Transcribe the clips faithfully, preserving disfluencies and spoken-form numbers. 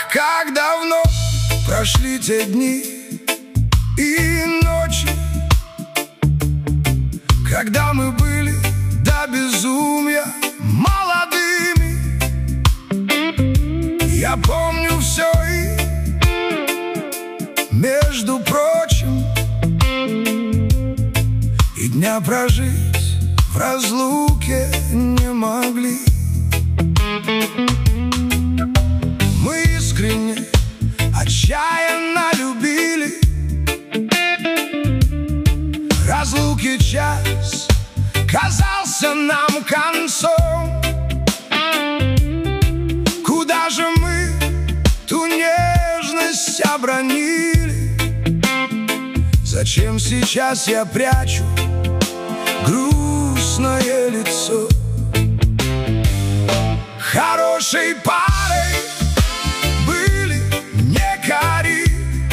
как давно прошли те дни и ночи, когда мы были до безумия молодыми. Я помню все и, между прочим, и дня прожить в разлуке не могли. Мы искренне, отчаянно любили. Разлуки час казался нам концом. Куда же мы ту нежность обронили? Зачем сейчас я прячу грустное лицо? Хорошей парой были, не кори,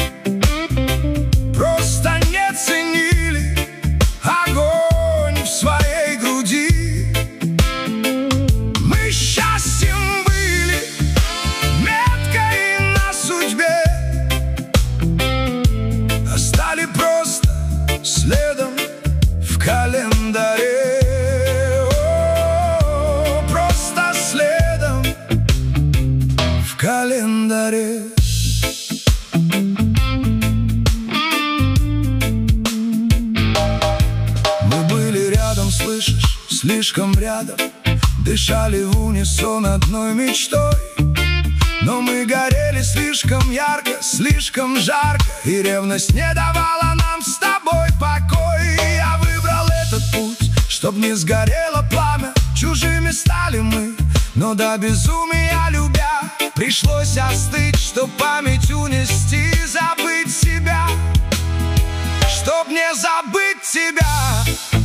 просто не ценили огонь в своей груди. Мы счастьем были, меткой на судьбе, а стали просто следом в календаре. Календаре. Мы были рядом, слышишь, слишком рядом, дышали в унисон одной мечтой. Но мы горели слишком ярко, слишком жарко, и ревность не давала нам с тобой покой. Я выбрал этот путь, чтоб не сгорело пламя. Чужими стали мы, но до безумия любя, пришлось остыть, чтоб память унести, забыть себя, чтоб не забыть тебя.